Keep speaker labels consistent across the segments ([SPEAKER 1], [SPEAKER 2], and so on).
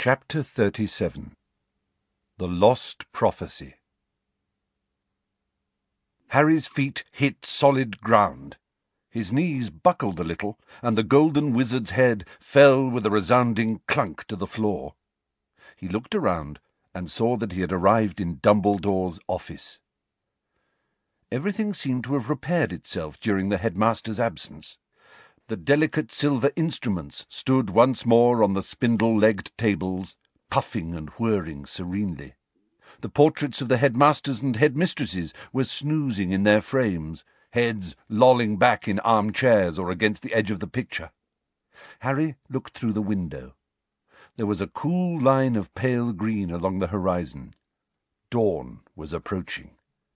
[SPEAKER 1] Chapter 37 The Lost Prophecy. Harry's feet hit solid ground. His knees buckled a little, and the golden wizard's head fell with a resounding clunk to the floor. He looked around and saw that he had arrived in Dumbledore's office. Everything seemed to have repaired itself during the headmaster's absence. The delicate silver instruments stood once more on the spindle-legged tables, puffing and whirring serenely. The portraits of the headmasters and headmistresses were snoozing in their frames, heads lolling back in armchairs or against the edge of the picture. Harry looked through the window. There was a cool line of pale green along the horizon. Dawn was approaching.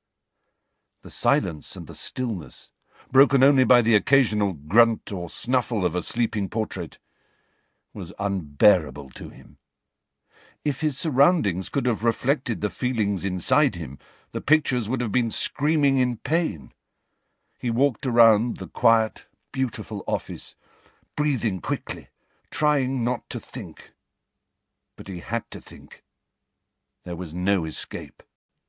[SPEAKER 1] The silence and the stillness, broken only by the occasional grunt or snuffle of a sleeping portrait, was unbearable to him. If his surroundings could have reflected the feelings inside him, the pictures would have been screaming in pain. He walked around the quiet, beautiful office, breathing quickly, trying not to think. But he had to think. There was no escape.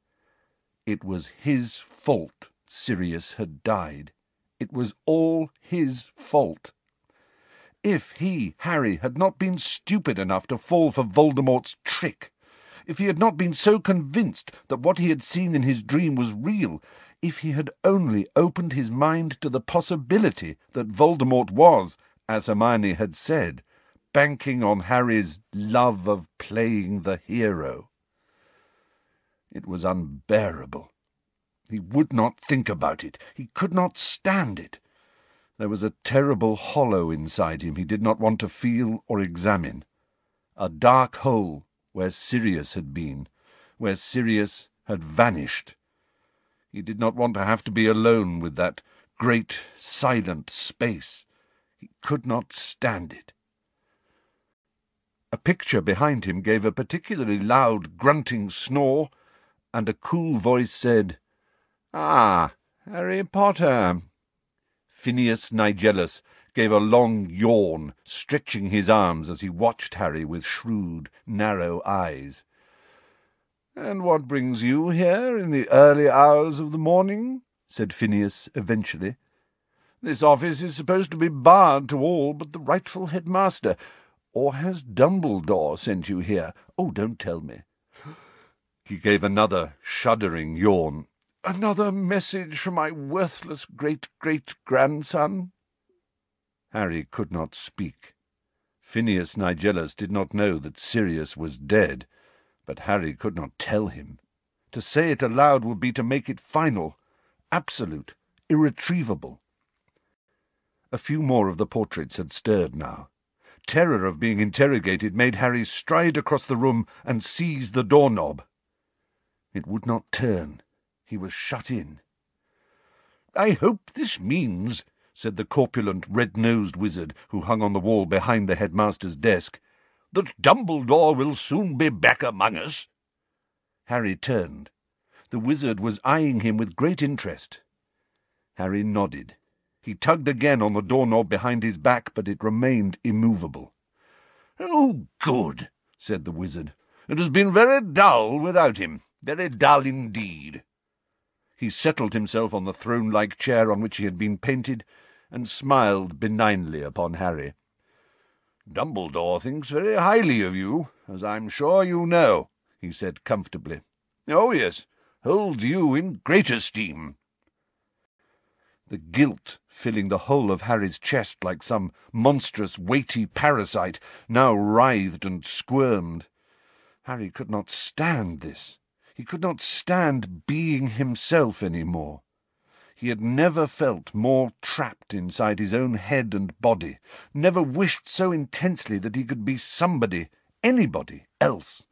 [SPEAKER 1] It was his fault Sirius had died. It was all his fault. If he, Harry, had not been stupid enough to fall for Voldemort's trick, if he had not been so convinced that what he had seen in his dream was real, if he had only opened his mind to the possibility that Voldemort was, as Hermione had said, banking on Harry's love of playing the hero. It was unbearable. He would not think about it. He could not stand it. There was a terrible hollow inside him he did not want to feel or examine. A dark hole where Sirius had been, where Sirius had vanished. He did not want to have to be alone with that great, silent space. He could not stand it. A picture behind him gave a particularly loud, grunting snore, and a cool voice said, "Ah, Harry Potter." Phineas Nigellus gave a long yawn, stretching his arms as he watched Harry with shrewd, narrow eyes. "And what brings you here in the early hours of the morning?" said Phineas eventually. "This office is supposed to be barred to all but the rightful headmaster. Or has Dumbledore sent you here? Oh, don't tell me." He gave another shuddering yawn. "Another message from my worthless great-great-grandson?" Harry could not speak. Phineas Nigellus did not know that Sirius was dead, but Harry could not tell him. To say it aloud would be to make it final, absolute, irretrievable. A few more of the portraits had stirred now. Terror of being interrogated made Harry stride across the room and seize the doorknob. It would not turn. He was shut in. "I hope this means," said the corpulent, red-nosed wizard who hung on the wall behind the headmaster's desk, "that Dumbledore will soon be back among us." Harry turned. The wizard was eyeing him with great interest. Harry nodded. He tugged again on the doorknob behind his back, but it remained immovable. "Oh, good," said the wizard. "It has been very dull without him. Very dull indeed." He settled himself on the throne-like chair on which he had been painted, and smiled benignly upon Harry. "Dumbledore thinks very highly of you, as I'm sure you know," he said comfortably. "Oh, yes, holds you in great esteem." The guilt filling the whole of Harry's chest like some monstrous, weighty parasite now writhed and squirmed. Harry could not stand this. He could not stand being himself any more. He had never felt more trapped inside his own head and body, never wished so intensely that he could be somebody, anybody else.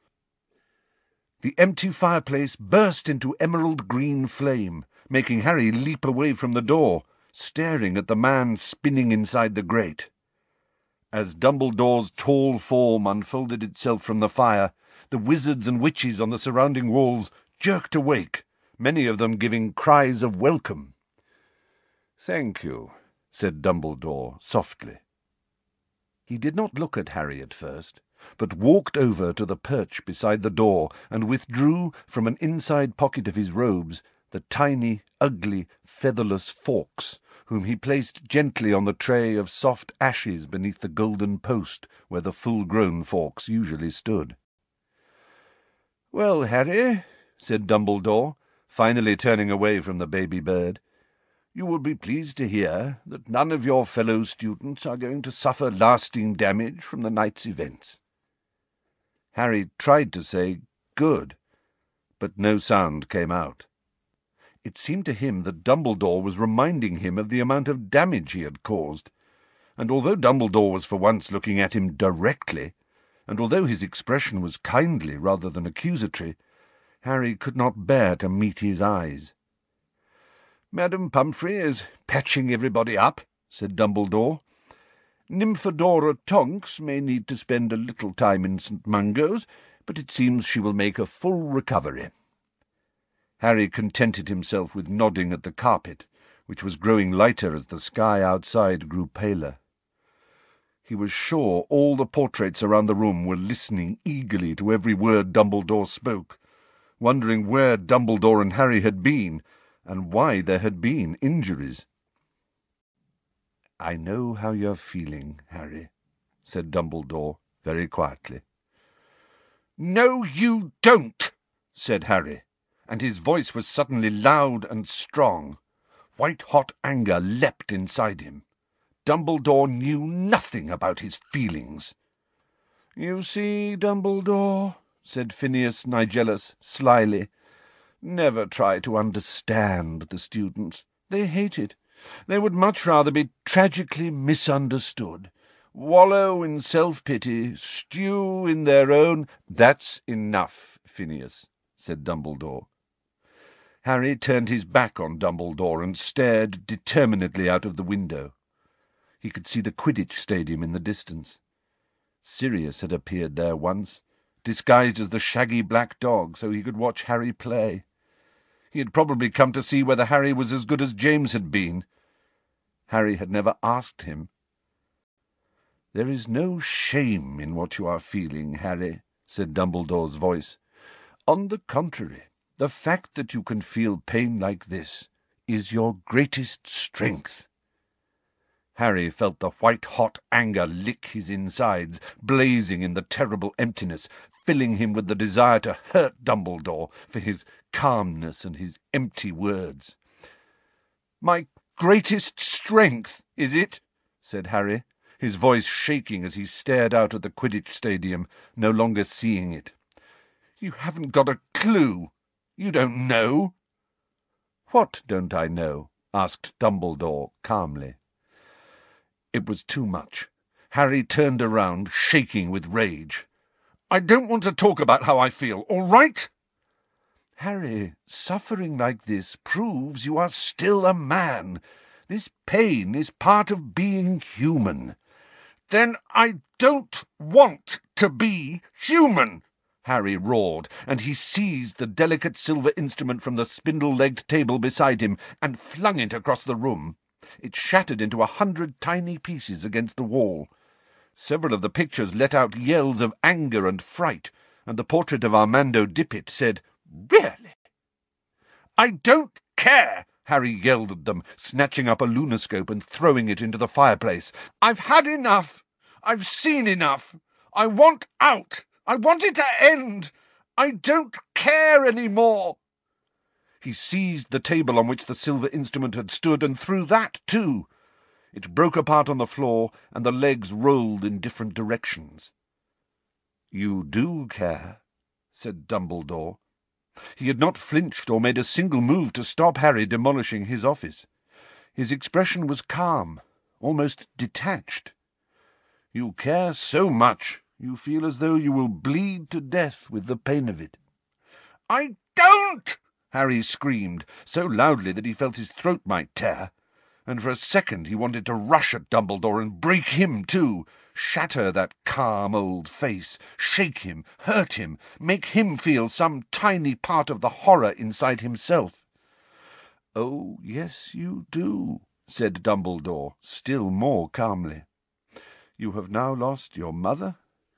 [SPEAKER 1] The empty fireplace burst into emerald-green flame, making Harry leap away from the door, staring at the man spinning inside the grate. As Dumbledore's tall form unfolded itself from the fire, the wizards and witches on the surrounding walls jerked awake, many of them giving cries of welcome. "Thank you," said Dumbledore softly. He did not look at Harry at first, but walked over to the perch beside the door and withdrew from an inside pocket of his robes the tiny, ugly, featherless Fawkes, whom he placed gently on the tray of soft ashes beneath the golden post where the full-grown Fawkes usually stood. "Well, Harry," said Dumbledore, finally turning away from the baby bird, "you will be pleased to hear that none of your fellow students are going to suffer lasting damage from the night's events." Harry tried to say "good," but no sound came out. It seemed to him that Dumbledore was reminding him of the amount of damage he had caused, and although Dumbledore was for once looking at him directly, and although his expression was kindly rather than accusatory, Harry could not bear to meet his eyes. "Madam Pumphrey is patching everybody up," said Dumbledore. "Nymphadora Tonks may need to spend a little time in St. Mungo's, but it seems she will make a full recovery." Harry contented himself with nodding at the carpet, which was growing lighter as the sky outside grew paler. He was sure all the portraits around the room were listening eagerly to every word Dumbledore spoke, wondering where Dumbledore and Harry had been, and why there had been injuries. "I know how you're feeling, Harry," said Dumbledore very quietly. "No, you don't," said Harry, and his voice was suddenly loud and strong. White-hot anger leapt inside him. Dumbledore knew nothing about his feelings. "You see, Dumbledore," said Phineas Nigellus slyly, "never try to understand the students. They hate it. They would much rather be tragically misunderstood, wallow in self-pity, stew in their own—" "That's enough, Phineas," said Dumbledore. Harry turned his back on Dumbledore and stared determinedly out of the window. He could see the Quidditch stadium in the distance. Sirius had appeared there once, disguised as the shaggy black dog, so he could watch Harry play. He had probably come to see whether Harry was as good as James had been. Harry had never asked him. "There is no shame in what you are feeling, Harry," said Dumbledore's voice. "On the contrary, the fact that you can feel pain like this is your greatest strength." Harry felt the white-hot anger lick his insides, blazing in the terrible emptiness, filling him with the desire to hurt Dumbledore for his calmness and his empty words. "My greatest strength, is it?" said Harry, his voice shaking as he stared out at the Quidditch stadium, no longer seeing it. "You haven't got a clue. You don't know." "What don't I know?" asked Dumbledore calmly. It was too much. Harry turned around, shaking with rage. "I don't want to talk about how I feel, all right?" "Harry, suffering like this proves you are still a man. This pain is part of being human." "Then I don't want to be human!" Harry roared, and he seized the delicate silver instrument from the spindle-legged table beside him and flung it across the room. It shattered into 100 tiny pieces against the wall. Several of the pictures let out yells of anger and fright, and the portrait of Armando Dippet said, "Really?" "I don't care!" Harry yelled at them, snatching up a lunoscope and throwing it into the fireplace. "I've had enough. I've seen enough. I want out. I want it to end. I don't care any more." He seized the table on which the silver instrument had stood and threw that too. It broke apart on the floor, and the legs rolled in different directions. "You do care," said Dumbledore. He had not flinched or made a single move to stop Harry demolishing his office. His expression was calm, almost detached. "You care so much, you feel as though you will bleed to death with the pain of it." "I don't!" Harry screamed, so loudly that he felt his throat might tear, and for a second he wanted to rush at Dumbledore and break him too, shatter that calm old face, shake him, hurt him, make him feel some tiny part of the horror inside himself. "Oh, yes, you do," said Dumbledore, still more calmly. "You have now lost your mother,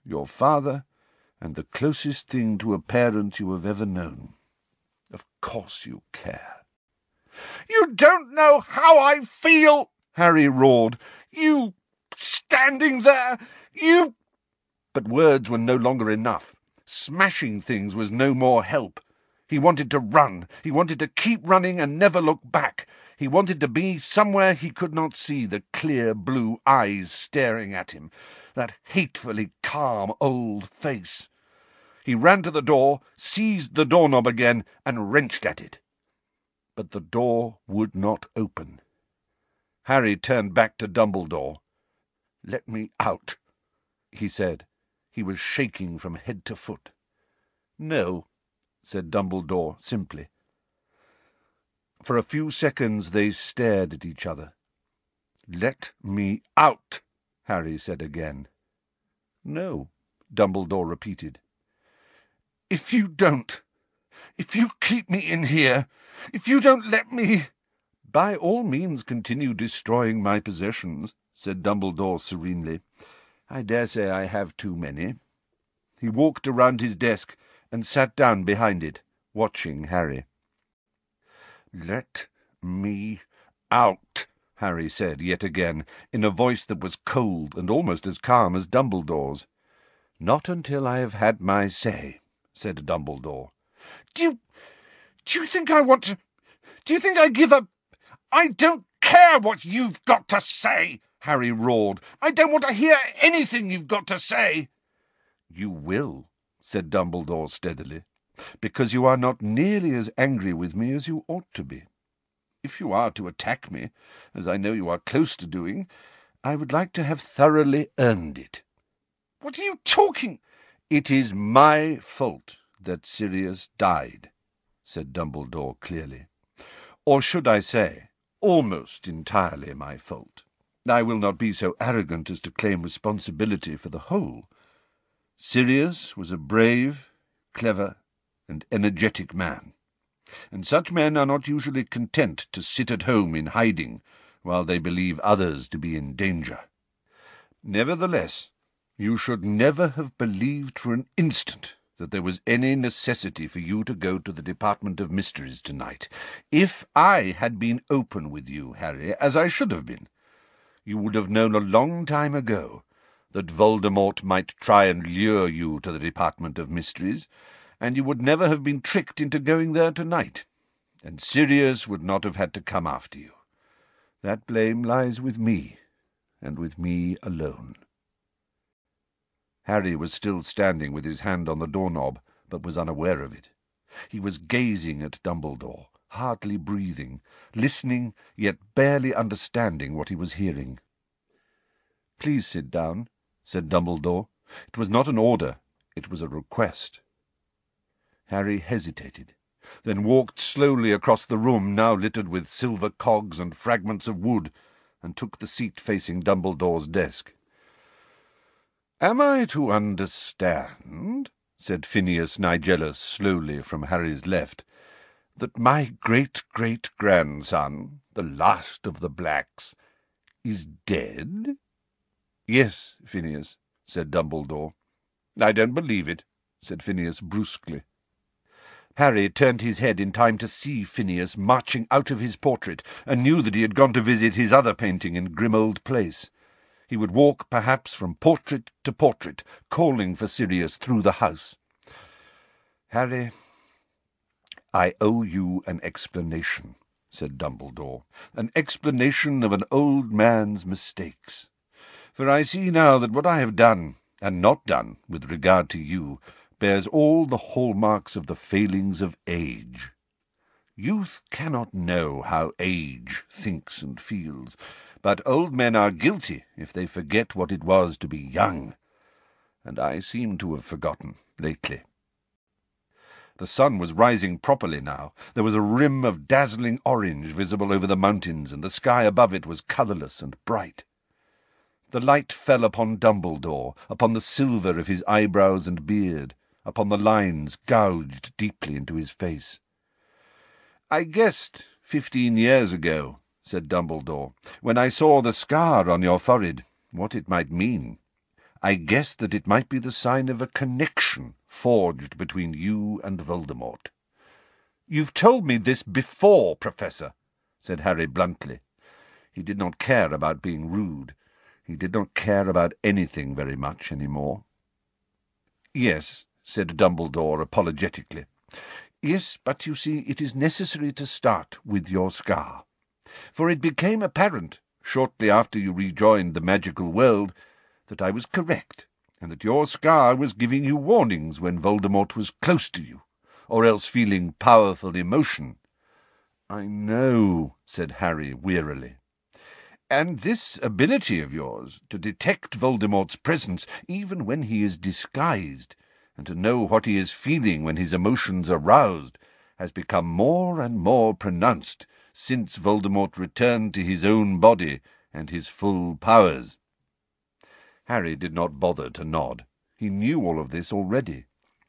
[SPEAKER 1] your father, and the closest thing to a parent you have ever known. Of course you care." "You don't know how I feel," Harry roared. "You standing there, you—" But words were no longer enough. Smashing things was no more help. He wanted to run. He wanted to keep running and never look back. He wanted to be somewhere he could not see the clear blue eyes staring at him, that hatefully calm old face. He ran to the door, seized the doorknob again, and wrenched at it. But the door would not open. Harry turned back to Dumbledore. "Let me out," he said. He was shaking from head to foot. "No," said Dumbledore simply. For a few seconds they stared at each other. "Let me out," Harry said again. "No," Dumbledore repeated. If you keep me in here, if you don't let me—" "By all means continue destroying my possessions," said Dumbledore serenely. "I dare say I have too many." He walked around his desk and sat down behind it, watching Harry. "Let me out," Harry said yet again, in a voice that was cold and almost as calm as Dumbledore's. "Not until I have had my say," said Dumbledore. Do you think I want to— Do you think I give a— I don't care what you've got to say," Harry roared. "I don't want to hear anything you've got to say." "You will," said Dumbledore steadily, "because you are not nearly as angry with me as you ought to be. If you are to attack me, as I know you are close to doing, I would like to have thoroughly earned it." "What are you talking—" "It is my fault that Sirius died," said Dumbledore clearly. "Or should I say, almost entirely my fault. I will not be so arrogant as to claim responsibility for the whole. Sirius was a brave, clever, and energetic man, and such men are not usually content to sit at home in hiding while they believe others to be in danger. Nevertheless, you should never have believed for an instant that there was any necessity for you to go to the Department of Mysteries tonight. If I had been open with you, Harry, as I should have been, you would have known a long time ago that Voldemort might try and lure you to the Department of Mysteries, and you would never have been tricked into going there tonight, and Sirius would not have had to come after you. That blame lies with me, and with me alone." Harry was still standing with his hand on the doorknob, but was unaware of it. He was gazing at Dumbledore, hardly breathing, listening, yet barely understanding what he was hearing. "Please sit down," said Dumbledore. It was not an order, it was a request. Harry hesitated, then walked slowly across the room, now littered with silver cogs and fragments of wood, and took the seat facing Dumbledore's desk. "Am I to understand," said Phineas Nigellus slowly from Harry's left, "that my great-great-grandson, the last of the Blacks, is dead?" "Yes, Phineas," said Dumbledore. "I don't believe it," said Phineas brusquely. Harry turned his head in time to see Phineas marching out of his portrait, and knew that he had gone to visit his other painting in Grimmauld Place. He would walk, perhaps, from portrait to portrait, calling for Sirius through the house. "Harry, I owe you an explanation," said Dumbledore, "an explanation of an old man's mistakes. For I see now that what I have done, and not done, with regard to you, bears all the hallmarks of the failings of age. Youth cannot know how age thinks and feels, but old men are guilty if they forget what it was to be young, and I seem to have forgotten lately." The sun was rising properly now. There was a rim of dazzling orange visible over the mountains, and the sky above it was colourless and bright. The light fell upon Dumbledore, upon the silver of his eyebrows and beard, upon the lines gouged deeply into his face. "I guessed 15 years ago," said Dumbledore, "when I saw the scar on your forehead, what it might mean. I guessed that it might be the sign of a connection forged between you and Voldemort." "You've told me this before, Professor," said Harry bluntly. He did not care about being rude. He did not care about anything very much any more. "Yes," said Dumbledore apologetically. "Yes, but you see, it is necessary to start with your scar. For it became apparent, shortly after you rejoined the magical world, that I was correct, and that your scar was giving you warnings when Voldemort was close to you, or else feeling powerful emotion." "I know," said Harry wearily. "And this ability of yours to detect Voldemort's presence even when he is disguised, and to know what he is feeling when his emotions are roused, has become more and more pronounced since Voldemort returned to his own body and his full powers." Harry did not bother to nod. He knew all of this already.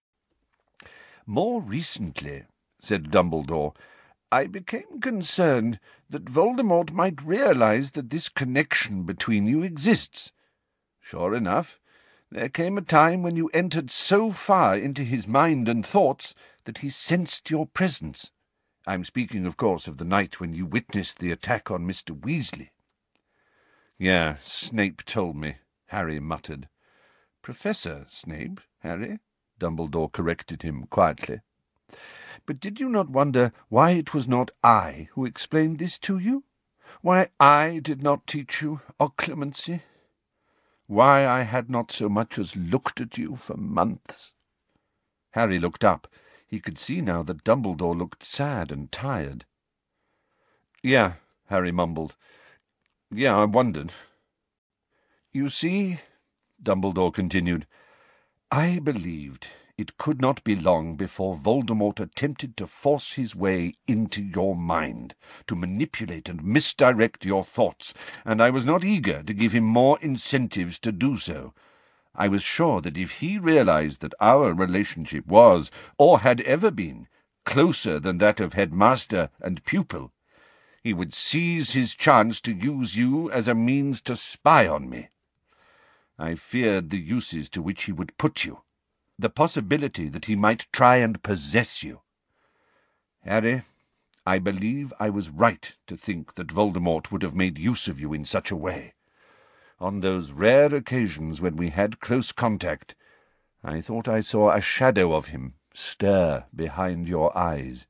[SPEAKER 1] "More recently," said Dumbledore, "I became concerned that Voldemort might realize that this connection between you exists. Sure enough, there came a time when you entered so far into his mind and thoughts that he sensed your presence. I'm speaking, of course, of the night when you witnessed the attack on Mr. Weasley." "Yeah, Snape told me," Harry muttered. "Professor Snape, Harry," Dumbledore corrected him quietly. "But did you not wonder why it was not I who explained this to you? Why I did not teach you occlumency? Why I had not so much as looked at you for months?" Harry looked up. He could see now that Dumbledore looked sad and tired. "Yeah," Harry mumbled. "Yeah, I wondered." "You see," Dumbledore continued, "I believed it could not be long before Voldemort attempted to force his way into your mind, to manipulate and misdirect your thoughts, and I was not eager to give him more incentives to do so. I was sure that if he realized that our relationship was, or had ever been, closer than that of headmaster and pupil, he would seize his chance to use you as a means to spy on me. I feared the uses to which he would put you, the possibility that he might try and possess you. Harry, I believe I was right to think that Voldemort would have made use of you in such a way. On those rare occasions when we had close contact, I thought I saw a shadow of him stir behind your eyes."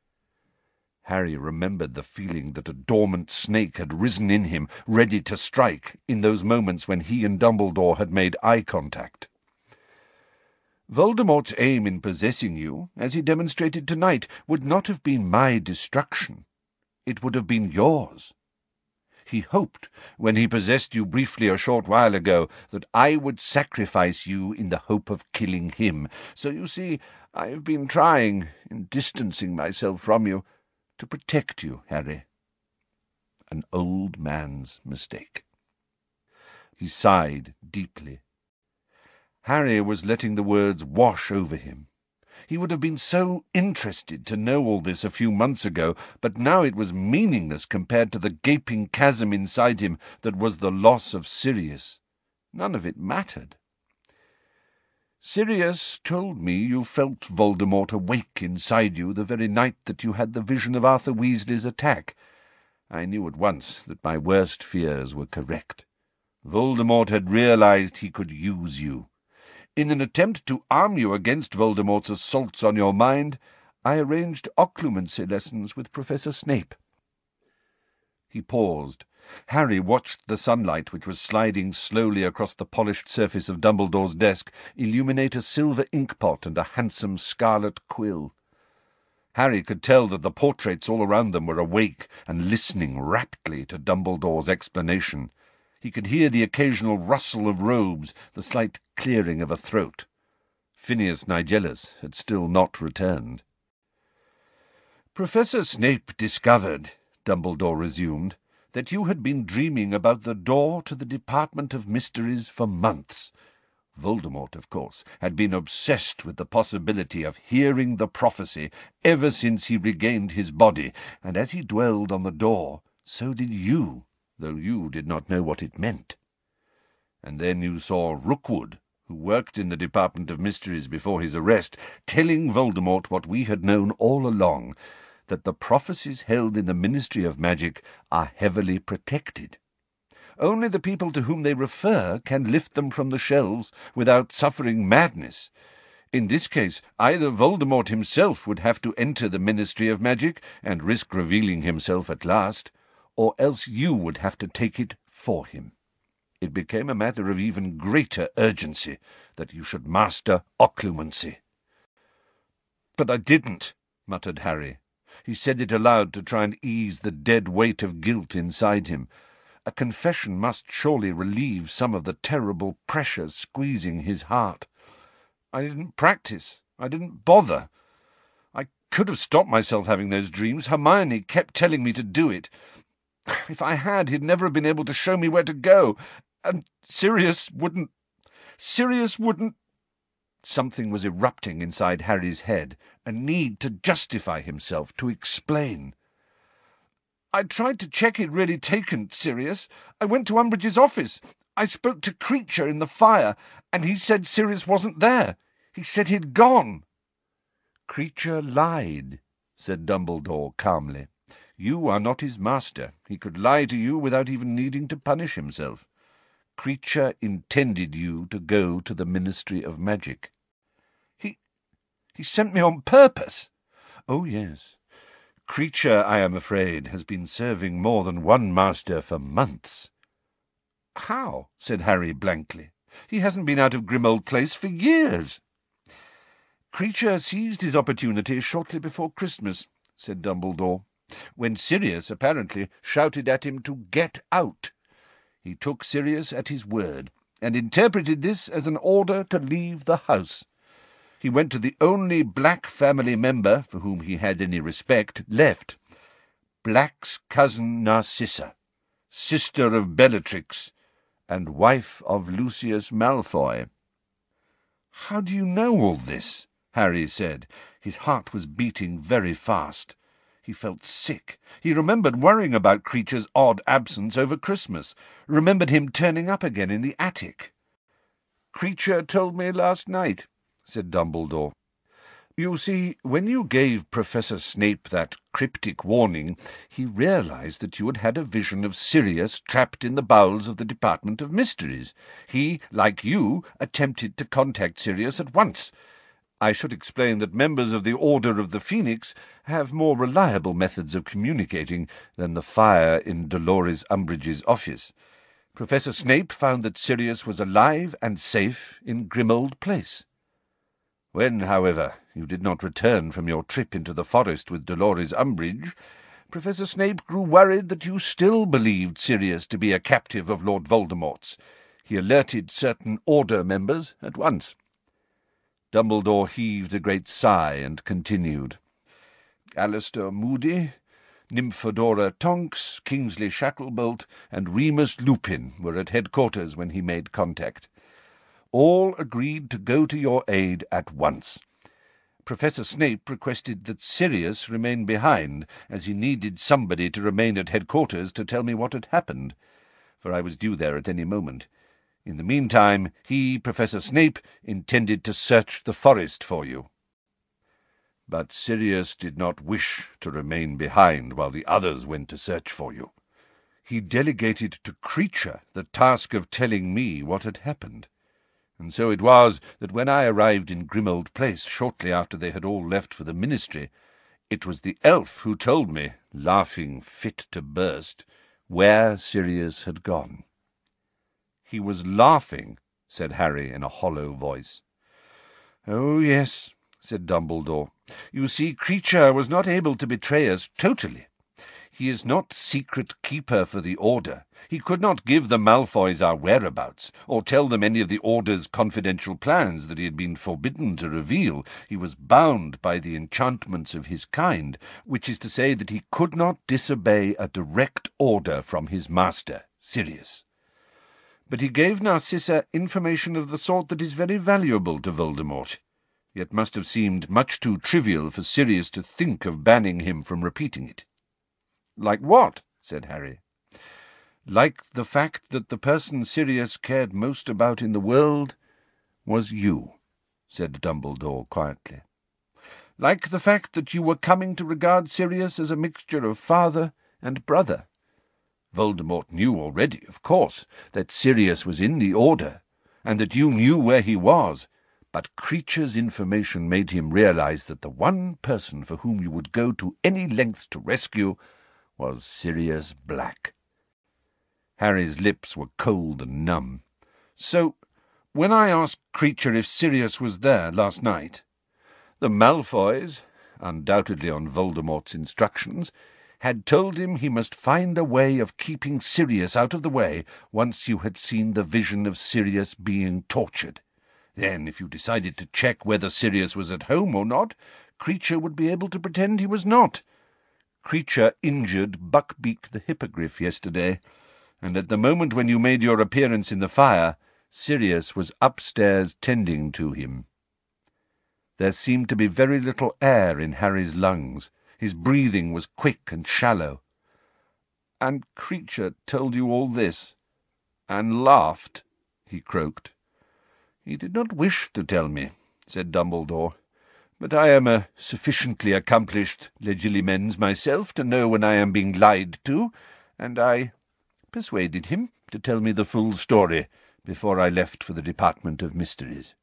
[SPEAKER 1] Harry remembered the feeling that a dormant snake had risen in him, ready to strike, in those moments when he and Dumbledore had made eye contact. "Voldemort's aim in possessing you, as he demonstrated tonight, would not have been my destruction. It would have been yours. He hoped, when he possessed you briefly a short while ago, that I would sacrifice you in the hope of killing him. So you see, I have been trying, in distancing myself from you, to protect you, Harry. An old man's mistake." He sighed deeply. Harry was letting the words wash over him. He would have been so interested to know all this a few months ago, but now it was meaningless compared to the gaping chasm inside him that was the loss of Sirius. None of it mattered. "Sirius told me you felt Voldemort awake inside you the very night that you had the vision of Arthur Weasley's attack. I knew at once that my worst fears were correct. Voldemort had realized he could use you. In an attempt to arm you against Voldemort's assaults on your mind, I arranged occlumency lessons with Professor Snape." He paused. Harry watched the sunlight which was sliding slowly across the polished surface of Dumbledore's desk illuminate a silver inkpot and a handsome scarlet quill. Harry could tell that the portraits all around them were awake and listening raptly to Dumbledore's explanation. He could hear the occasional rustle of robes, the slight clearing of a throat. Phineas Nigellus had still not returned. "Professor Snape discovered," Dumbledore resumed, "that you had been dreaming about the door to the Department of Mysteries for months. Voldemort, of course, had been obsessed with the possibility of hearing the prophecy ever since he regained his body, and as he dwelled on the door, so did you, though you did not know what it meant. And then you saw Rookwood, who worked in the Department of Mysteries before his arrest, telling Voldemort what we had known all along, that the prophecies held in the Ministry of Magic are heavily protected. Only the people to whom they refer can lift them from the shelves without suffering madness. In this case, either Voldemort himself would have to enter the Ministry of Magic and risk revealing himself at last, or else you would have to take it for him. It became a matter of even greater urgency that you should master occlumency. "But I didn't," muttered Harry. He said it aloud to try and ease the dead weight of guilt inside him. A confession must surely relieve some of the terrible pressure squeezing his heart. "I didn't practice. I didn't bother. I could have stopped myself having those dreams. Hermione kept telling me to do it. If I had, he'd never have been able to show me where to go. And Sirius wouldn't... Something was erupting inside Harry's head, a need to justify himself, to explain. "I tried to check he'd really taken Sirius. I went to Umbridge's office. I spoke to Kreacher in the fire, and he said Sirius wasn't there. He said he'd gone." "Kreacher lied," said Dumbledore calmly. "You are not his master. He could lie to you without even needing to punish himself. Kreacher intended you to go to the Ministry of Magic." He sent me on purpose." "Oh, yes. Kreacher, I am afraid, has been serving more than one master for months." "How?" said Harry blankly. "He hasn't been out of Grimmauld Place for years." "Kreacher seized his opportunity shortly before Christmas," said Dumbledore, "when Sirius apparently shouted at him to get out. He took Sirius at his word, and interpreted this as an order to leave the house. He went to the only black family member for whom he had any respect left, Black's cousin Narcissa, sister of Bellatrix, and wife of Lucius Malfoy." "How do you know all this?" Harry said. His heart was beating very fast. He felt sick. He remembered worrying about Kreacher's odd absence over Christmas, remembered him turning up again in the attic. "Kreacher told me last night," said Dumbledore. "You see, when you gave Professor Snape that cryptic warning, he realized that you had had a vision of Sirius trapped in the bowels of the Department of Mysteries. He, like you, attempted to contact Sirius at once. I should explain that members of the Order of the Phoenix have more reliable methods of communicating than the fire in Dolores Umbridge's office. Professor Snape found that Sirius was alive and safe in Grimmauld Place. When, however, you did not return from your trip into the forest with Dolores Umbridge, Professor Snape grew worried that you still believed Sirius to be a captive of Lord Voldemort's. He alerted certain Order members at once." Dumbledore heaved a great sigh and continued. "Alistair Moody, Nymphadora Tonks, Kingsley Shacklebolt, and Remus Lupin were at headquarters when he made contact. All agreed to go to your aid at once. Professor Snape requested that Sirius remain behind, as he needed somebody to remain at headquarters to tell me what had happened, for I was due there at any moment. In the meantime, he, Professor Snape, intended to search the forest for you. But Sirius did not wish to remain behind while the others went to search for you. He delegated to Kreacher the task of telling me what had happened. And so it was that when I arrived in Grimmauld Place shortly after they had all left for the Ministry, it was the elf who told me, laughing fit to burst, where Sirius had gone." "He was laughing," said Harry in a hollow voice. "Oh, yes," said Dumbledore. "You see, Kreacher was not able to betray us totally. He is not secret keeper for the Order. He could not give the Malfoys our whereabouts, or tell them any of the Order's confidential plans that he had been forbidden to reveal. He was bound by the enchantments of his kind, which is to say that he could not disobey a direct order from his master, Sirius. But he gave Narcissa information of the sort that is very valuable to Voldemort, yet must have seemed much too trivial for Sirius to think of banning him from repeating it." "Like what?" said Harry. like the fact that the person Sirius cared most about in the world was you," said Dumbledore quietly. "Like the fact that you were coming to regard Sirius as a mixture of father and brother. Voldemort knew already, of course, that Sirius was in the Order, and that you knew where he was, but Kreacher's information made him realize that the one person for whom you would go to any lengths to rescue was Sirius Black." Harry's lips were cold and numb. "So, when I asked Kreacher if Sirius was there last night, the Malfoys, undoubtedly on Voldemort's instructions, had told him he must find a way of keeping Sirius out of the way once you had seen the vision of Sirius being tortured. Then, if you decided to check whether Sirius was at home or not, Kreacher would be able to pretend he was not. Kreacher injured Buckbeak the Hippogriff yesterday, and at the moment when you made your appearance in the fire, Sirius was upstairs tending to him." There seemed to be very little air in Harry's lungs. His breathing was quick and shallow. "And Kreacher told you all this, and laughed?" he croaked. "He did not wish to tell me," said Dumbledore, "but I am a sufficiently accomplished legilimens myself to know when I am being lied to, and I persuaded him to tell me the full story before I left for the Department of Mysteries."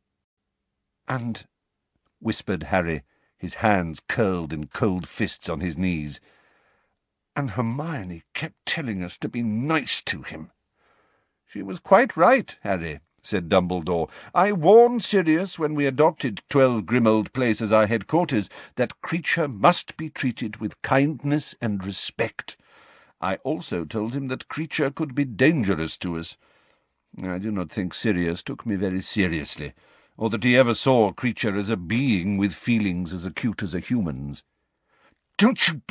[SPEAKER 1] "And," whispered Harry, his hands curled in cold fists on his knees, "and Hermione kept telling us to be nice to him." "She was quite right, Harry," said Dumbledore. "I warned Sirius when we adopted 12 Grimmauld Place as our headquarters that Kreacher must be treated with kindness and respect. I also told him that Kreacher could be dangerous to us. I do not think Sirius took me very seriously, or that he ever saw Kreacher as a being with feelings as acute as a human's." Don't you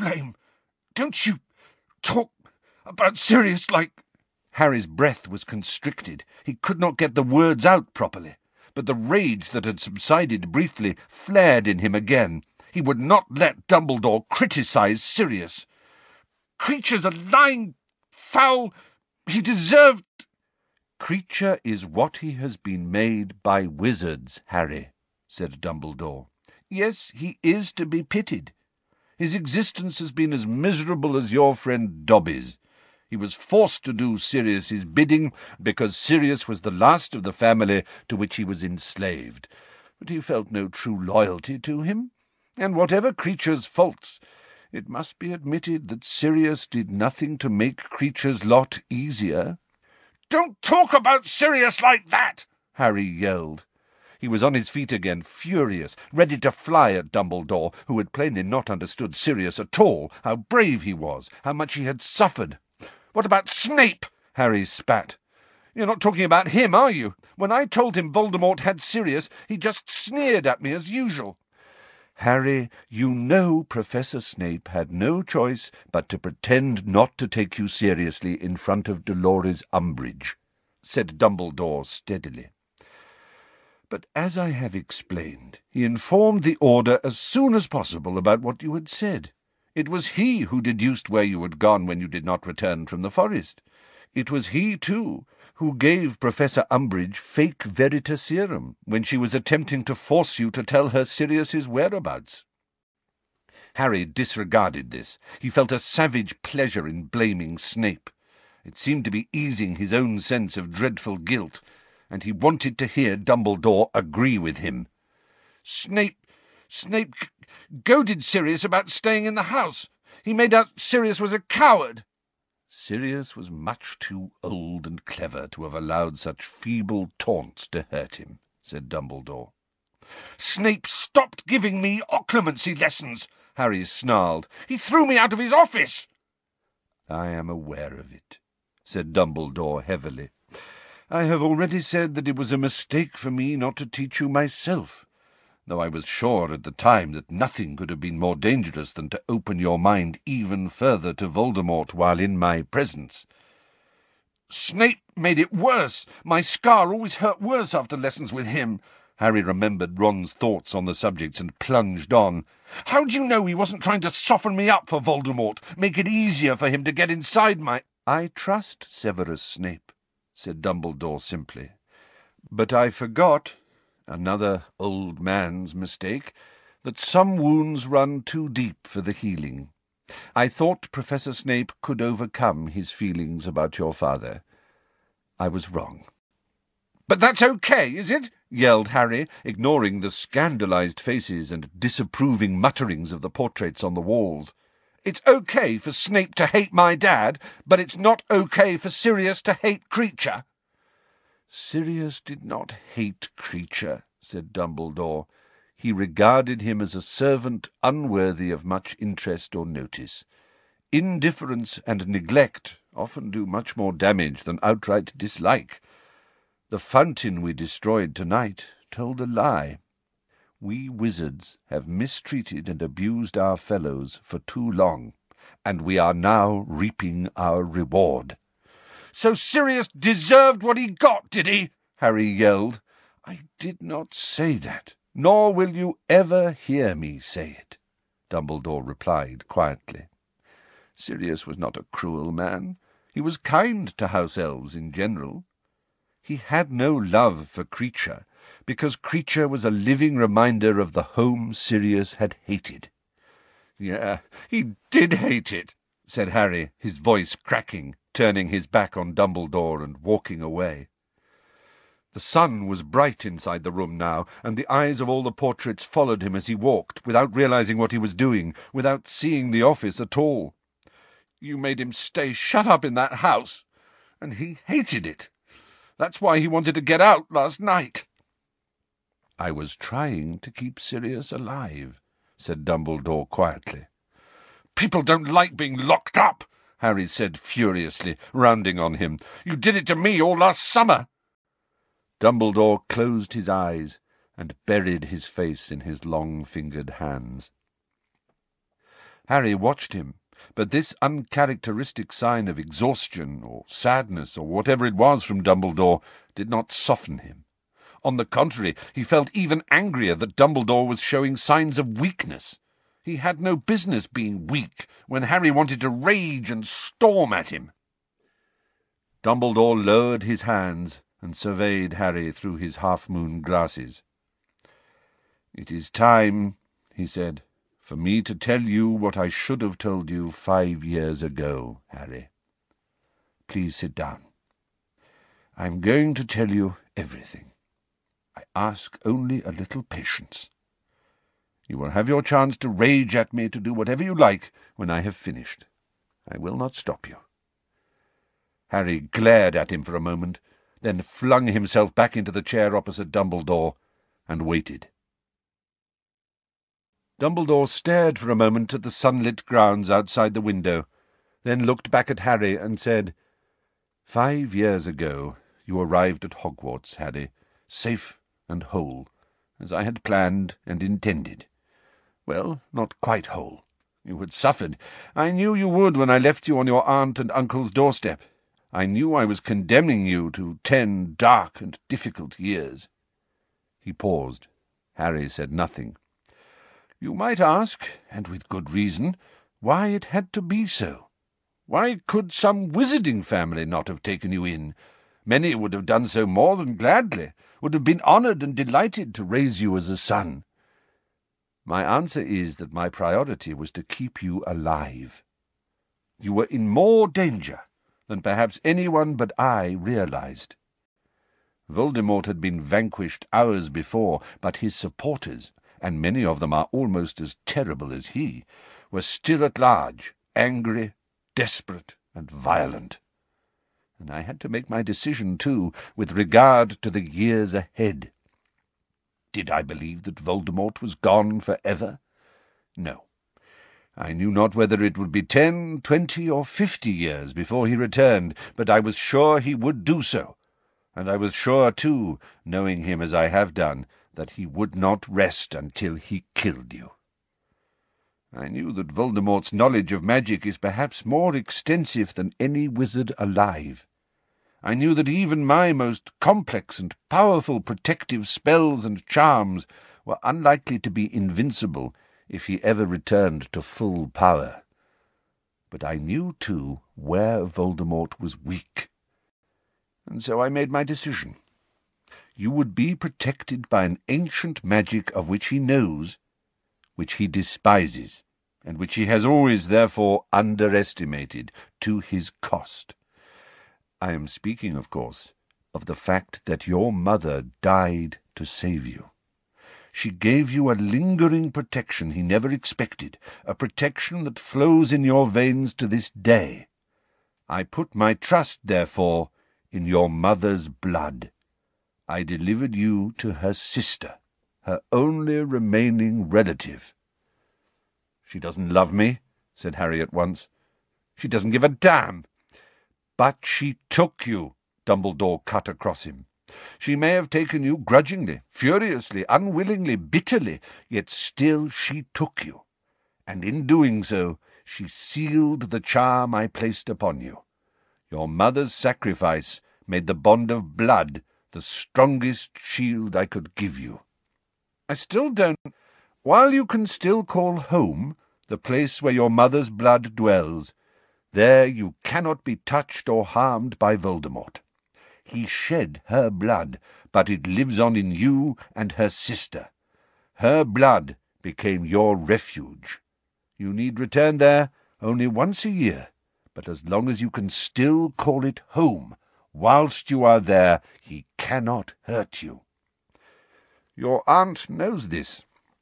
[SPEAKER 1] talk about Sirius like—" Harry's breath was constricted. He could not get the words out properly, but the rage that had subsided briefly flared in him again. He would not let Dumbledore criticize Sirius. "Kreacher's a lying foul. He deserved—" "Kreacher is what he has been made by wizards, Harry," said Dumbledore. "Yes, he is to be pitied. His existence has been as miserable as your friend Dobby's. He was forced to do Sirius's bidding because Sirius was the last of the family to which he was enslaved. But he felt no true loyalty to him, and whatever Kreacher's faults, it must be admitted that Sirius did nothing to make Kreacher's lot easier." "Don't talk about Sirius like that!" Harry yelled. He was on his feet again, furious, ready to fly at Dumbledore, who had plainly not understood Sirius at all, how brave he was, how much he had suffered. "What about Snape?" Harry spat. "You're not talking about him, are you? When I told him Voldemort had Sirius, he just sneered at me as usual." "Harry, you know Professor Snape had no choice but to pretend not to take you seriously in front of Dolores Umbridge," said Dumbledore steadily. "But as I have explained, he informed the Order as soon as possible about what you had said. It was he who deduced where you had gone when you did not return from the forest. It was he, too, who gave Professor Umbridge fake Veritaserum when she was attempting to force you to tell her Sirius's whereabouts." Harry disregarded this. He felt a savage pleasure in blaming Snape. It seemed to be easing his own sense of dreadful guilt, and he wanted to hear Dumbledore agree with him. Snape goaded Sirius about staying in the house. He made out Sirius was a coward." "Sirius was much too old and clever to have allowed such feeble taunts to hurt him," said Dumbledore. "Snape stopped giving me occlumency lessons," Harry snarled. "He threw me out of his office." "I am aware of it," said Dumbledore heavily. "I have already said that it was a mistake for me not to teach you myself, though I was sure at the time that nothing could have been more dangerous than to open your mind even further to Voldemort while in my presence." "Snape made it worse. My scar always hurt worse after lessons with him." Harry remembered Ron's thoughts on the subject and plunged on. "How do you know he wasn't trying to soften me up for Voldemort, make it easier for him to get inside my—" "I trust Severus Snape," said Dumbledore simply. "But I forgot, another old man's mistake, that some wounds run too deep for the healing. I thought Professor Snape could overcome his feelings about your father. I was wrong." "But that's okay, is it?" yelled Harry, ignoring the scandalized faces and disapproving mutterings of the portraits on the walls. "It's okay for Snape to hate my dad, but it's not okay for Sirius to hate Kreacher." "Sirius did not hate Kreacher," said Dumbledore. "He regarded him as a servant unworthy of much interest or notice. Indifference and neglect often do much more damage than outright dislike. The fountain we destroyed tonight told a lie. We wizards have mistreated and abused our fellows for too long, and we are now reaping our reward." "So Sirius deserved what he got, did he?" Harry yelled. "I did not say that, nor will you ever hear me say it," Dumbledore replied quietly. "Sirius was not a cruel man. He was kind to house elves in general. He had no love for Kreacher, because Kreacher was a living reminder of the home Sirius had hated." "Yeah, he did hate it," said Harry, his voice cracking, turning his back on Dumbledore and walking away. The sun was bright inside the room now, and the eyes of all the portraits followed him as he walked, without realizing what he was doing, without seeing the office at all. "You made him stay shut up in that house, and he hated it. That's why he wanted to get out last night." "I was trying to keep Sirius alive," said Dumbledore quietly. "People don't like being locked up," Harry said furiously, rounding on him. "You did it to me all last summer." Dumbledore closed his eyes and buried his face in his long-fingered hands. Harry watched him, but this uncharacteristic sign of exhaustion or sadness or whatever it was from Dumbledore did not soften him. On the contrary, he felt even angrier that Dumbledore was showing signs of weakness. He had no business being weak when Harry wanted to rage and storm at him. Dumbledore lowered his hands and surveyed Harry through his half-moon glasses. "It is time," he said, "for me to tell you what I should have told you 5 years ago, Harry. Please sit down. I am going to tell you everything. I ask only a little patience. You will have your chance to rage at me, to do whatever you like, when I have finished. I will not stop you." Harry glared at him for a moment, then flung himself back into the chair opposite Dumbledore and waited. Dumbledore stared for a moment at the sunlit grounds outside the window, then looked back at Harry and said, "5 years ago you arrived at Hogwarts, Harry, safe and whole, as I had planned and intended. Well, not quite whole. You had suffered. I knew you would when I left you on your aunt and uncle's doorstep. I knew I was condemning you to 10 dark and difficult years." He paused. Harry said nothing. "You might ask, and with good reason, why it had to be so. Why could some wizarding family not have taken you in? Many would have done so more than gladly, would have been honoured and delighted to raise you as a son. My answer is that my priority was to keep you alive. You were in more danger than perhaps anyone but I realized. Voldemort had been vanquished hours before, but his supporters, and many of them are almost as terrible as he, were still at large, angry, desperate, and violent. And I had to make my decision, too, with regard to the years ahead. Did I believe that Voldemort was gone forever? No. I knew not whether it would be 10, 20, or 50 years before he returned, but I was sure he would do so, and I was sure, too, knowing him as I have done, that he would not rest until he killed you. I knew that Voldemort's knowledge of magic is perhaps more extensive than any wizard alive. I knew that even my most complex and powerful protective spells and charms were unlikely to be invincible if he ever returned to full power. but I knew, too, where Voldemort was weak. And so I made my decision. You would be protected by an ancient magic of which he knows, which he despises, and which he has always, therefore, underestimated to his cost. I am speaking, of course, of the fact that your mother died to save you. She gave you a lingering protection he never expected, a protection that flows in your veins to this day. I put my trust, therefore, in your mother's blood. I delivered you to her sister, her only remaining relative. "She doesn't love me," said Harry at once. "She doesn't give a damn." "But she took you," Dumbledore cut across him. "She may have taken you grudgingly, furiously, unwillingly, bitterly, yet still she took you. And in doing so, she sealed the charm I placed upon you. Your mother's sacrifice made the bond of blood the strongest shield I could give you. I still don't— While you can still call home the place where your mother's blood dwells, there you cannot be touched or harmed by Voldemort. He shed her blood, but it lives on in you and her sister. Her blood became your refuge. You need return there only once a year, but as long as you can still call it home, whilst you are there, he cannot hurt you. Your aunt knows this.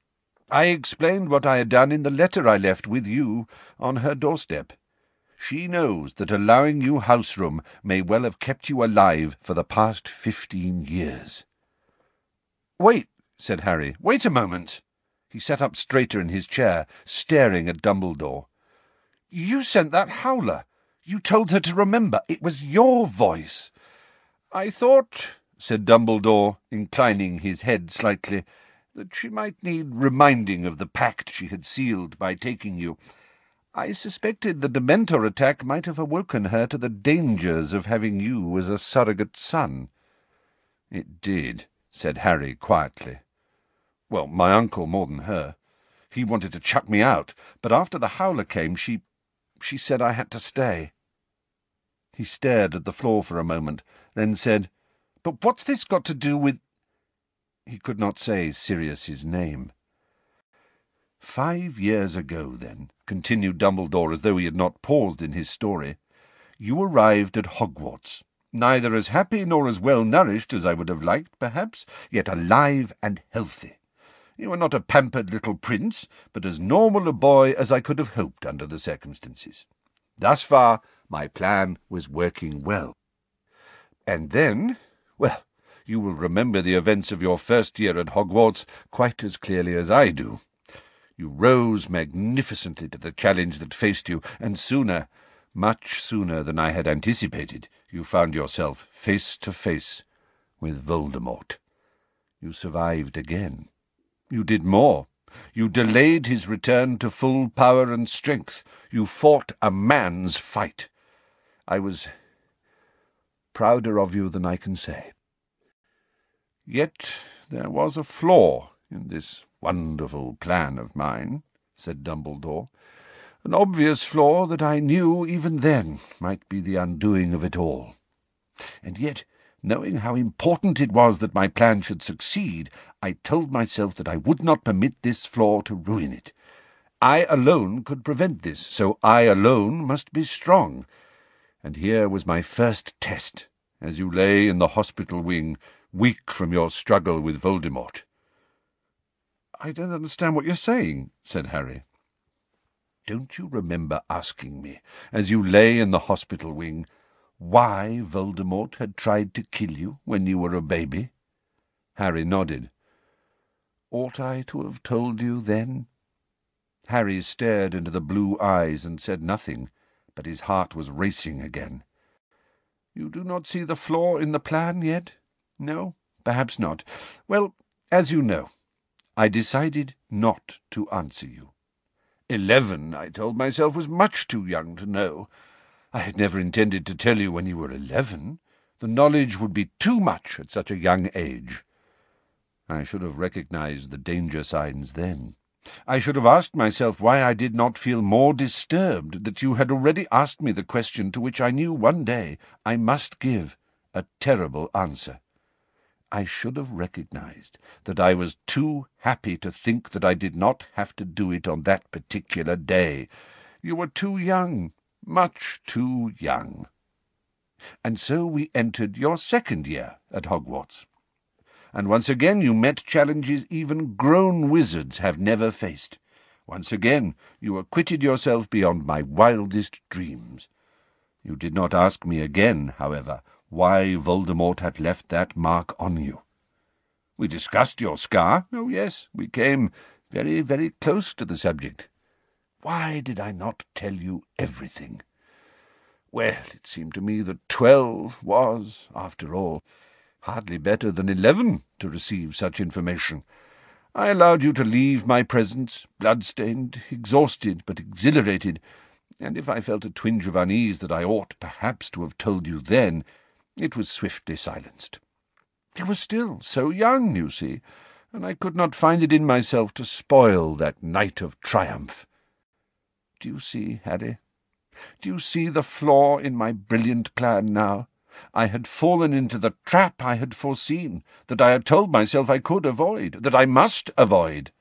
[SPEAKER 1] I explained what I had done in the letter I left with you on her doorstep. She knows that allowing you house-room may well have kept you alive for the past 15 years. "Wait," said Harry. "Wait a moment." He sat up straighter in his chair, staring at Dumbledore. "You sent that howler. You told her to remember. It was your voice." "I thought," said Dumbledore, inclining his head slightly, "that she might need reminding of the pact she had sealed by taking you. I suspected the Dementor attack might have awoken her to the dangers of having you as a surrogate son." "It did," said Harry quietly. "Well, my uncle more than her. He wanted to chuck me out, but after the howler came, she said I had to stay." He stared at the floor for a moment, then said, "But what's this got to do with—" He could not say Sirius's name. "5 years ago, then," continued Dumbledore, as though he had not paused in his story, "you arrived at Hogwarts, neither as happy nor as well-nourished as I would have liked, perhaps, yet alive and healthy. You were not a pampered little prince, but as normal a boy as I could have hoped under the circumstances. Thus far, my plan was working well. And then, well, you will remember the events of your first year at Hogwarts quite as clearly as I do. You rose magnificently to the challenge that faced you, and sooner, much sooner than I had anticipated, you found yourself face to face with Voldemort. You survived again. You did more. You delayed his return to full power and strength. You fought a man's fight. I was prouder of you than I can say. Yet there was a flaw in this wonderful plan of mine," said Dumbledore, "an obvious flaw that I knew even then might be the undoing of it all. And yet, knowing how important it was that my plan should succeed, I told myself that I would not permit this flaw to ruin it. I alone could prevent this, so I alone must be strong. And here was my first test, as you lay in the hospital wing, weak from your struggle with Voldemort." "I don't understand what you're saying," said Harry. "Don't you remember asking me, as you lay in the hospital wing, why Voldemort had tried to kill you when you were a baby?" Harry nodded. "Ought I to have told you then?" Harry stared into the blue eyes and said nothing, but his heart was racing again. "You do not see the flaw in the plan yet? No, perhaps not. Well, as you know, I decided not to answer you. 11, I told myself, was much too young to know. I had never intended to tell you when you were 11. The knowledge would be too much at such a young age. I should have recognized the danger signs then. I should have asked myself why I did not feel more disturbed that you had already asked me the question to which I knew one day I must give a terrible answer. I should have recognized that I was too happy to think that I did not have to do it on that particular day. You were too young, much too young. And so we entered your second year at Hogwarts. And once again you met challenges even grown wizards have never faced. Once again you acquitted yourself beyond my wildest dreams. You did not ask me again, however, why Voldemort had left that mark on you. We discussed your scar. Oh, yes, we came very, very close to the subject. Why did I not tell you everything? Well, it seemed to me that 12 was, after all, hardly better than 11 to receive such information. I allowed you to leave my presence, blood-stained, exhausted, but exhilarated, and if I felt a twinge of unease that I ought perhaps to have told you then, it was swiftly silenced. You were still so young, you see, and I could not find it in myself to spoil that night of triumph. Do you see, Harry? Do you see the flaw in my brilliant plan now? I had fallen into the trap I had foreseen, that I had told myself I could avoid, that I must avoid.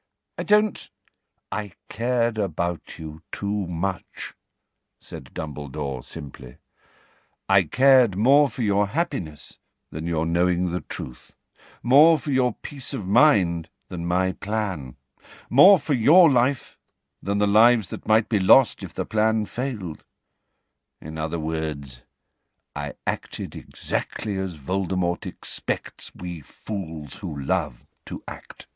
[SPEAKER 1] I cared about you too much, said Dumbledore simply. I cared more for your happiness than your knowing the truth, more for your peace of mind than my plan, more for your life than the lives that might be lost if the plan failed. In other words, I acted exactly as Voldemort expects we fools who love to act.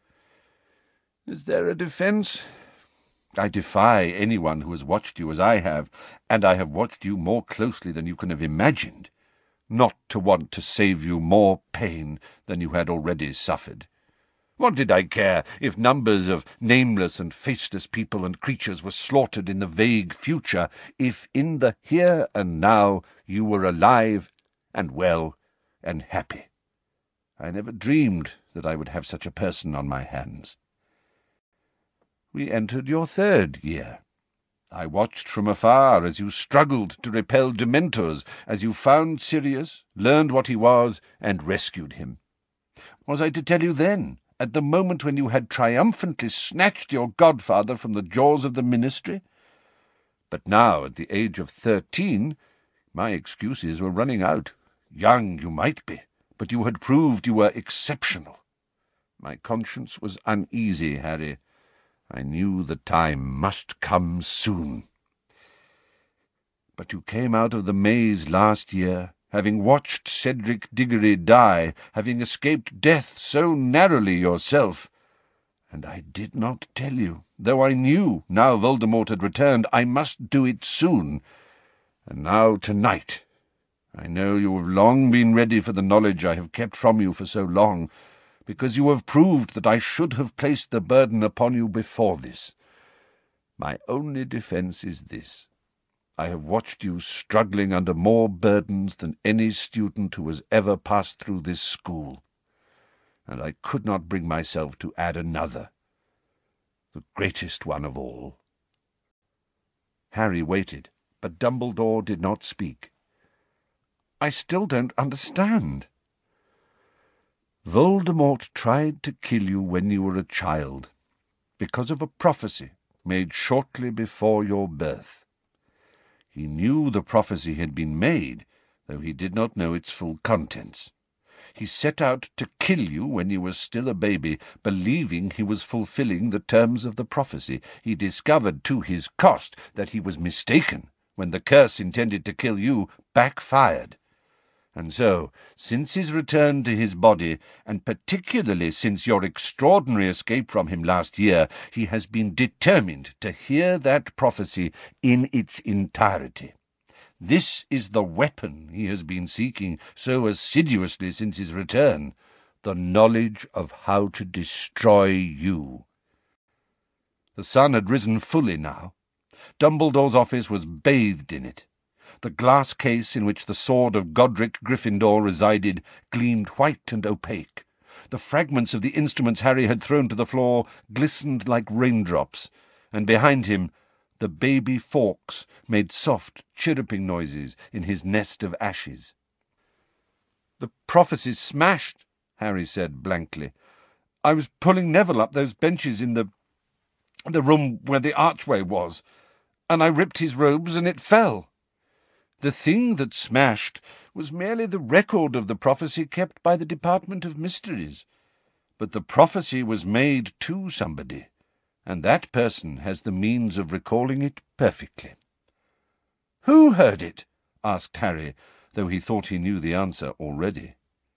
[SPEAKER 1] Is there a defence? I defy anyone who has watched you as I have, and I have watched you more closely than you can have imagined, not to want to save you more pain than you had already suffered. What did I care if numbers of nameless and faceless people and creatures were slaughtered in the vague future, if in the here and now you were alive and well and happy? I never dreamed that I would have such a person on my hands. We entered your third year. I watched from afar as you struggled to repel Dementors, as you found Sirius, learned what he was, and rescued him. Was I to tell you then, at the moment when you had triumphantly snatched your godfather from the jaws of the Ministry? But now, at the age of 13, my excuses were running out. Young you might be, but you had proved you were exceptional. My conscience was uneasy, Harry. I knew the time must come soon. But you came out of the maze last year, having watched Cedric Diggory die, having escaped death so narrowly yourself. And I did not tell you, though I knew, now Voldemort had returned, I must do it soon. And now tonight, I know you have long been ready for the knowledge I have kept from you for so long, because you have proved that I should have placed the burden upon you before this. My only defence is this. I have watched you struggling under more burdens than any student who has ever passed through this school, and I could not bring myself to add another, the greatest one of all. Harry waited, but Dumbledore did not speak. I still don't understand. Voldemort tried to kill you when you were a child, because of a prophecy made shortly before your birth. He knew the prophecy had been made, though he did not know its full contents. He set out to kill you when you were still a baby, believing he was fulfilling the terms of the prophecy. He discovered to his cost that he was mistaken when the curse intended to kill you backfired. And so, since his return to his body, and particularly since your extraordinary escape from him last year, he has been determined to hear that prophecy in its entirety. This is the weapon he has been seeking so assiduously since his return, the knowledge of how to destroy you. The sun had risen fully now. Dumbledore's office was bathed in it. The glass case in which the sword of Godric Gryffindor resided gleamed white and opaque. The fragments of the instruments Harry had thrown to the floor glistened like raindrops, and behind him the baby Fawkes made soft, chirruping noises in his nest of ashes. "The prophecy's smashed," Harry said blankly. "I was pulling Neville up those benches in the room where the archway was, and I ripped his robes and it fell. The thing that smashed was merely the record of the prophecy kept by the Department of Mysteries. But the prophecy was made to somebody, and that person has the means of recalling it perfectly." "Who heard it?" asked Harry, though he thought he knew the answer already.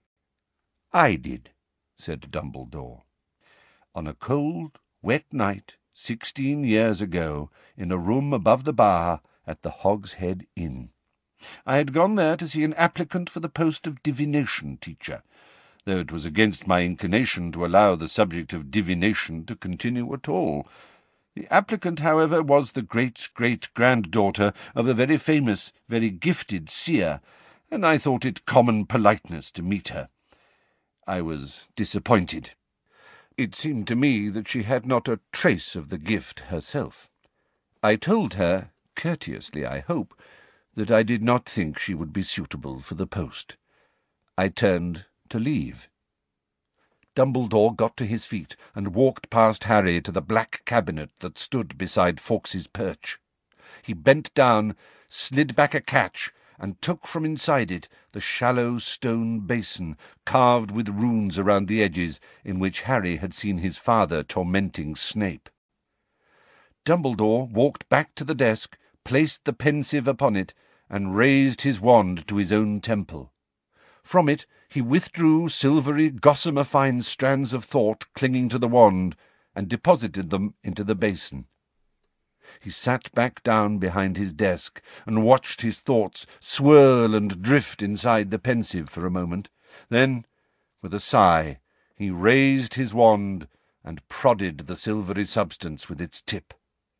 [SPEAKER 1] "I did," said Dumbledore. "On a cold, wet night 16 years ago, in a room above the bar at the Hogshead Inn. I had gone there to see an applicant for the post of divination teacher, though it was against my inclination to allow the subject of divination to continue at all. The applicant, however, was the great-great-granddaughter of a very famous, very gifted seer, and I thought it common politeness to meet her. I was disappointed. It seemed to me that she had not a trace of the gift herself. I told her, courteously I hope, that I did not think she would be suitable for the post. I turned to leave." Dumbledore got to his feet and walked past Harry to the black cabinet that stood beside Fawkes's perch. He bent down, slid back a catch, and took from inside it the shallow stone basin, carved with runes around the edges, in which Harry had seen his father tormenting Snape. Dumbledore walked back to the desk, placed the pensieve upon it, and raised his wand to his own temple. From it he withdrew silvery, gossamer-fine strands of thought clinging to the wand, and deposited them into the basin. He sat back down behind his desk, and watched his thoughts swirl and drift inside the pensieve for a moment. Then, with a sigh, he raised his wand and prodded the silvery substance with its tip.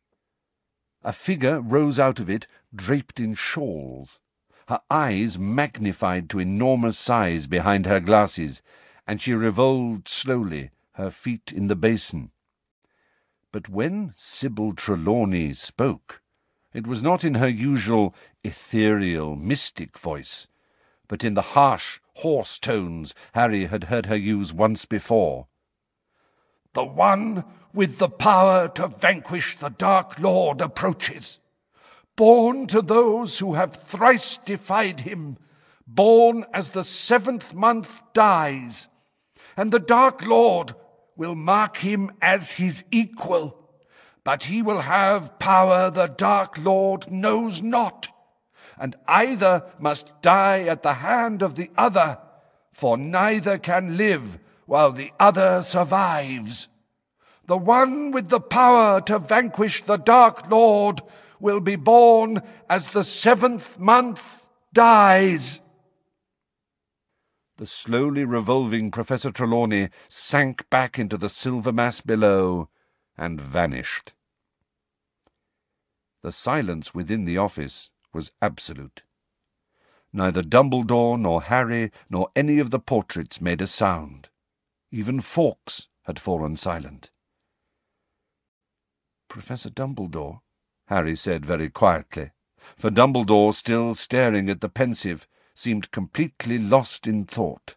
[SPEAKER 1] A figure rose out of it, draped in shawls. Her eyes magnified to enormous size behind her glasses, and she revolved slowly, her feet in the basin. But when Sybil Trelawney spoke, it was not in her usual ethereal, mystic voice, but in the harsh, hoarse tones Harry had heard her use once before. "The one with the power to vanquish the Dark Lord approaches. Born to those who have thrice defied him, born as the 7th month dies, and the Dark Lord will mark him as his equal, but he will have power the Dark Lord knows not, and either must die at the hand of the other, for neither can live while the other survives. The one with the power to vanquish the Dark Lord will be born as the 7th month dies." The slowly revolving Professor Trelawney sank back into the silver mass below and vanished. The silence within the office was absolute. Neither Dumbledore nor Harry nor any of the portraits made a sound. Even Fawkes had fallen silent. "Professor Dumbledore," Harry said very quietly, for Dumbledore, still staring at the pensieve, seemed completely lost in thought.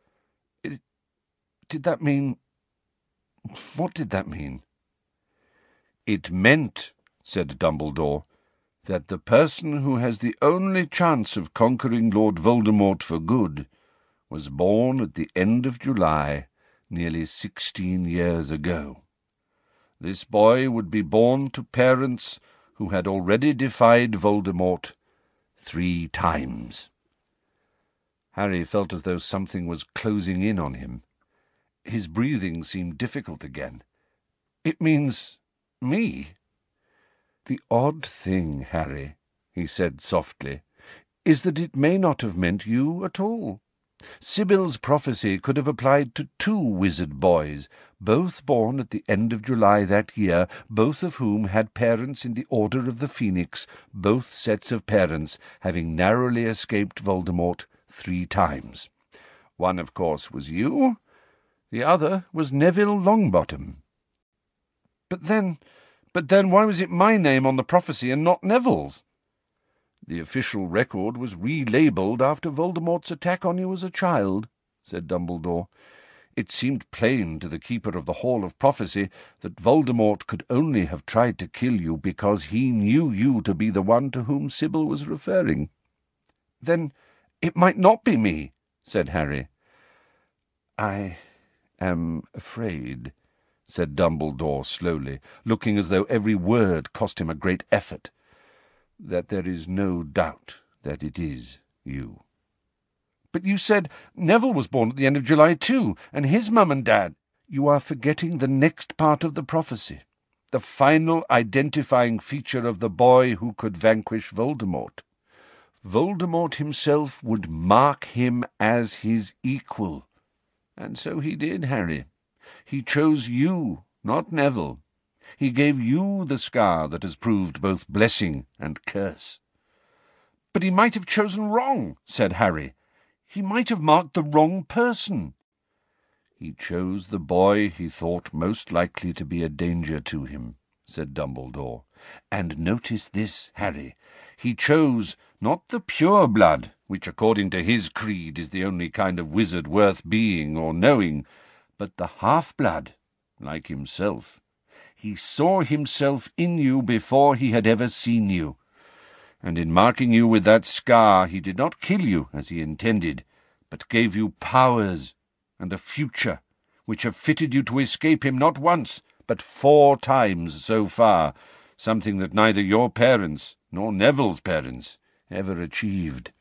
[SPEAKER 1] Did that mean... What did that mean?" "It meant," said Dumbledore, "that the person who has the only chance of conquering Lord Voldemort for good was born at the end of July, nearly 16 years ago. This boy would be born to parents who had already defied Voldemort 3 times. Harry felt as though something was closing in on him. His breathing seemed difficult again. "It means me?" "The odd thing, Harry," he said softly, "is that it may not have meant you at all. Sybil's prophecy could have applied to 2 wizard boys, both born at the end of July that year, both of whom had parents in the Order of the Phoenix, both sets of parents having narrowly escaped Voldemort 3 times. One, of course, was you. The other was Neville Longbottom. But then why was it my name on the prophecy and not Neville's? The official record was relabelled after Voldemort's attack on you as a child, said Dumbledore. It seemed plain to the Keeper of the Hall of Prophecy that Voldemort could only have tried to kill you because he knew you to be the one to whom Sybil was referring. Then it might not be me, said Harry. I am afraid, said Dumbledore slowly, looking as though every word cost him a great effort, that there is no doubt that it is you. But you said Neville was born at the end of July too, and his mum and dad. You are forgetting the next part of the prophecy, the final identifying feature of the boy who could vanquish Voldemort. Voldemort himself would mark him as his equal. And so he did, Harry. He chose you, not Neville. He gave you the scar that has proved both blessing and curse. But he might have chosen wrong, said Harry. He might have marked the wrong person. He chose the boy he thought most likely to be a danger to him, said Dumbledore. And notice this, Harry. He chose not the pure blood, which according to his creed is the only kind of wizard worth being or knowing, but the half-blood, like himself. He saw himself in you before he had ever seen you. And in marking you with that scar he did not kill you as he intended, but gave you powers and a future which have fitted you to escape him not once, but 4 times so far, something that neither your parents nor Neville's parents ever achieved.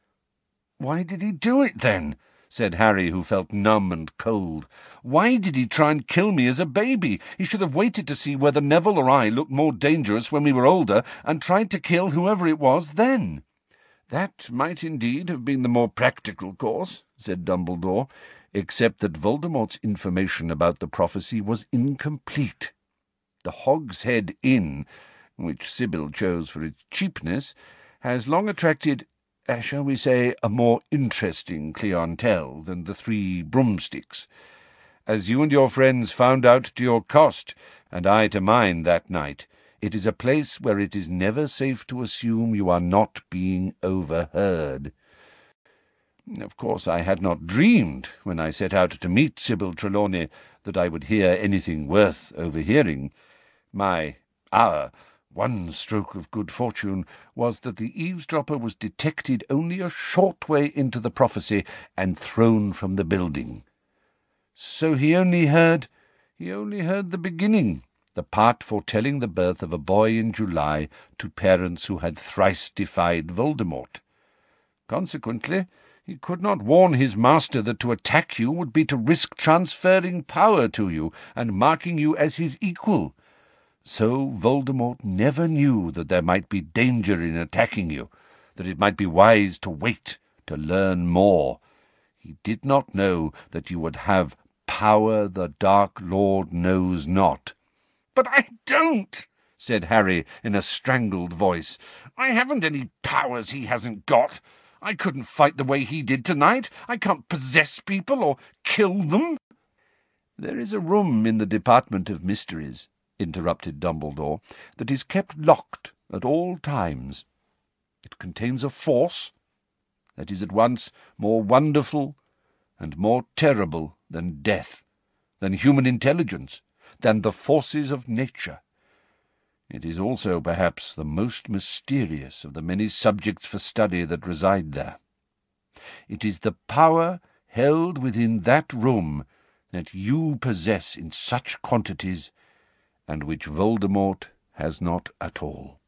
[SPEAKER 1] "Why did he do it, then?" said Harry, who felt numb and cold. "Why did he try and kill me as a baby? He should have waited to see whether Neville or I looked more dangerous when we were older, and tried to kill whoever it was then." "That might indeed have been the more practical course," said Dumbledore, "except that Voldemort's information about the prophecy was incomplete. The Hogshead Inn, which Sybil chose for its cheapness, has long attracted, shall we say, a more interesting clientele than the 3 Broomsticks. As you and your friends found out to your cost, and I to mine that night, it is a place where it is never safe to assume you are not being overheard. Of course, I had not dreamed, when I set out to meet Sybil Trelawney, that I would hear anything worth overhearing. Our one stroke of good fortune was that the eavesdropper was detected only a short way into the prophecy and thrown from the building. So he only heard the beginning, the part foretelling the birth of a boy in July to parents who had thrice defied Voldemort. Consequently, he could not warn his master that to attack you would be to risk transferring power to you and marking you as his equal. So Voldemort never knew that there might be danger in attacking you, that it might be wise to wait to learn more. He did not know that you would have power the Dark Lord knows not." "But I don't," said Harry in a strangled voice. "I haven't any powers he hasn't got. I couldn't fight the way he did tonight. I can't possess people or kill them." "There is a room in the Department of Mysteries," interrupted Dumbledore, "that is kept locked at all times. It contains a force that is at once more wonderful and more terrible than death, than human intelligence, than the forces of nature. It is also, perhaps, the most mysterious of the many subjects for study that reside there. It is the power held within that room that you possess in such quantities, and which Voldemort has not at all.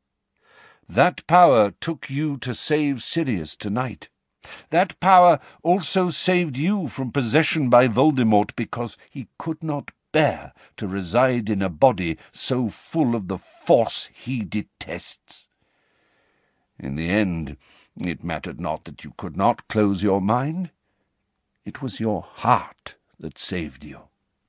[SPEAKER 1] That power took you to save Sirius tonight. That power also saved you from possession by Voldemort because he could not bear to reside in a body so full of the force he detests. In the end, it mattered not that you could not close your mind. It was your heart that saved you."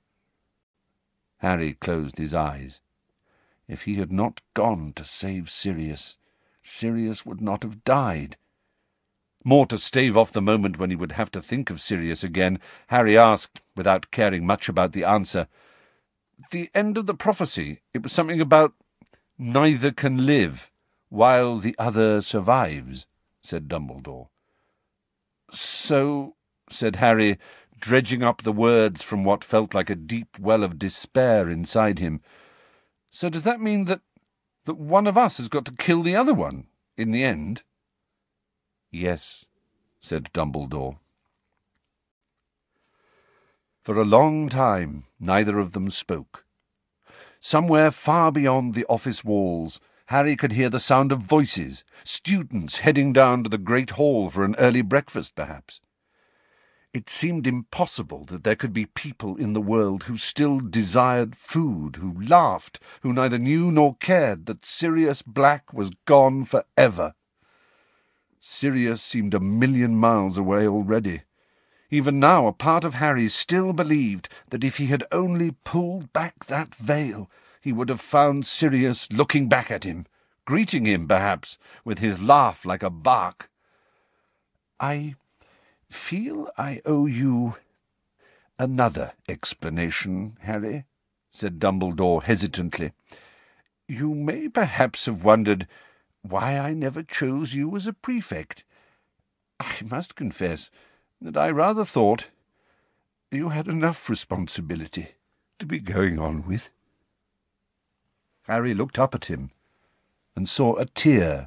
[SPEAKER 1] Harry closed his eyes. If he had not gone to save Sirius, Sirius would not have died. More to stave off the moment when he would have to think of Sirius again, Harry asked, without caring much about the answer, "The end of the prophecy, it was something about neither can live, while the other survives," said Dumbledore. "So," said Harry, dredging up the words from what felt like a deep well of despair inside him, "so does that mean that one of us has got to kill the other one, in the end?" "Yes," said Dumbledore. For a long time neither of them spoke. Somewhere far beyond the office walls, Harry could hear the sound of voices, students heading down to the great hall for an early breakfast, perhaps. It seemed impossible that there could be people in the world who still desired food, who laughed, who neither knew nor cared that Sirius Black was gone for ever. Sirius seemed 1,000,000 miles away already. Even now a part of Harry still believed that if he had only pulled back that veil, he would have found Sirius looking back at him, greeting him, perhaps, with his laugh like a bark. "I feel I owe you another explanation, Harry," said Dumbledore hesitantly. "You may perhaps have wondered why I never chose you as a prefect. I must confess that I rather thought you had enough responsibility to be going on with." Harry looked up at him and saw a tear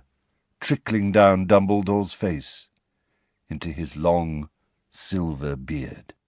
[SPEAKER 1] trickling down Dumbledore's face into his long silver beard.